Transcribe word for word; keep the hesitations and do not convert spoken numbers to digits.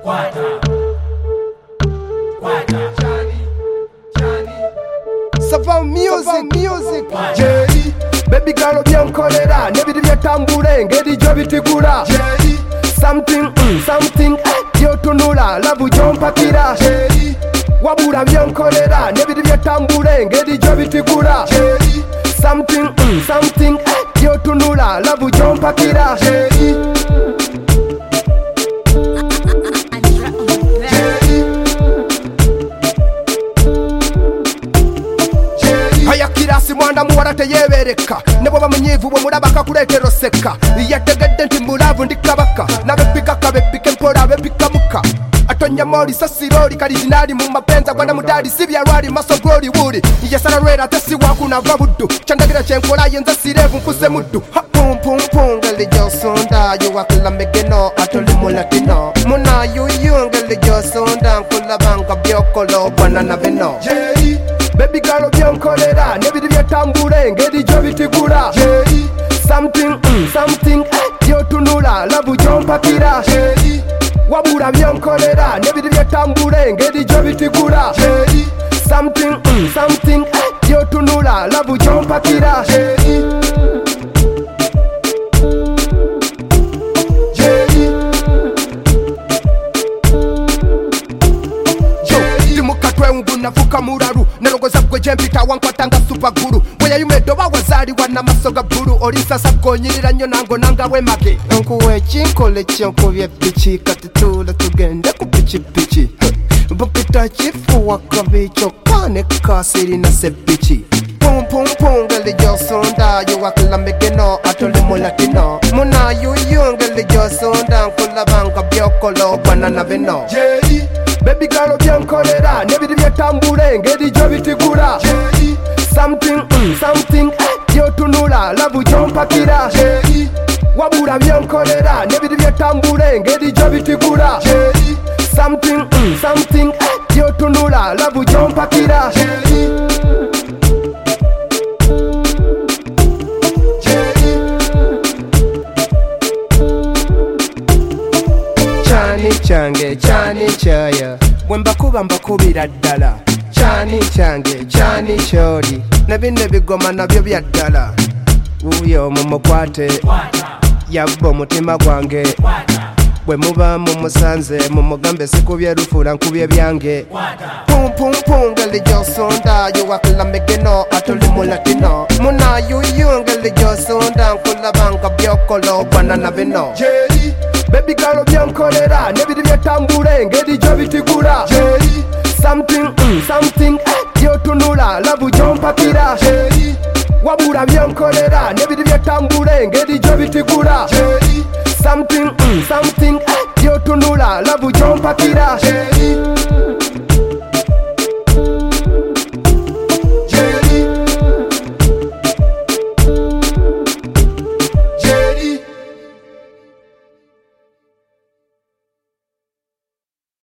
Savant music, music. Jerry, baby girl byankolera nebiri byatambula engeri gyo bitigula. Jerry, something, mm, something, eh, yotunula love gyompakira. Jerry, wabula byankolera nebiri byatambula engeri gyo bitigula. Jerry, something, mm, something, eh, yotunula love gyompakira. Jerry, ayakirasi mwanda muwala teyebereka nebo bamunyivu bwe mulaba kakuleetera oseka yategedde nti mulavu ndi kabaka nabepika kabepika empola bepika muka atonya moli sasiroli kalijinali mu mapenza gwana mudali sibya lwali maso glori wuli yesala lwera tesiwa kunava buddu kyandagira kyenkola yenza sirevu nkuse muddu pum pum pum ngeli gyosonda yuwakila megeno atoli mulatino muna yuyu ngeli gyosonda nkulabanga byokolo bwana na bino. Jerry, baby girl byankolera nebiri byatambula engeri gyo bitigula. Jerry, something, mm, something, eh, yotunula love gyompakira. Jerry, wabula byankolera nebiri byatambula engeri gyo bitigula. Jerry, something, mm, something, eh, yotunula love gyompakira. Jerry, Jerry, Jerry, mukatwe ngunafuka muraru nerogoza gwe gyempita wankwatanga supaguru weyayumedoba wazaliwa n'amaso ga bbulu olisasa gonyirira nnyo nango nangawe mage nkuwa ekinkole kyenkubye piki kati tuula tugende ku pikipiki bukita kifuwa kabi kyokka ne kaasi erina seppiki pumpumpum ngeli gyosonda yuwakila megeno atoli mulatino muna yuyu ngeli gyosonda nkulabanga byokolo bwana na bino. Jerry, baby girl byankolera nebiri byatambula engeri gyo bitigula. Jerry, something, mm, something, eh, yotunula love gyompakira. Jerry, wabula byankolera nebiri byatambula engeri gyo bitigula. Jerry, something, mm, something, eh, yotunula love gyompakira. Jerry, Chani change, chani chaya bwembakuba mbakubira ddala. Chani change, chani kyoli nebino bigoma nabyo bya ddala. Uyo mumukwate yabba omutima gwange bwe muba mumusanze mumugambe sikubye lufula nkubye byange. Pumpumpum ngeli gyosonda yuwakila megeno atoli mulatino muna yuyu ngeli gyosonda nkulabanga byokolo bwana na bino. Jerry, baby girl byankolera nebiri byatambula engeri gyo bitigula. Jerry, something, mm, something, eh, yotunula love gyompakira. Jerry, wabula byankolera nebiri byatambula engeri gyo bitigula. Jerry, something, mm, something, eh, yotunula love gyompakira. Jerry,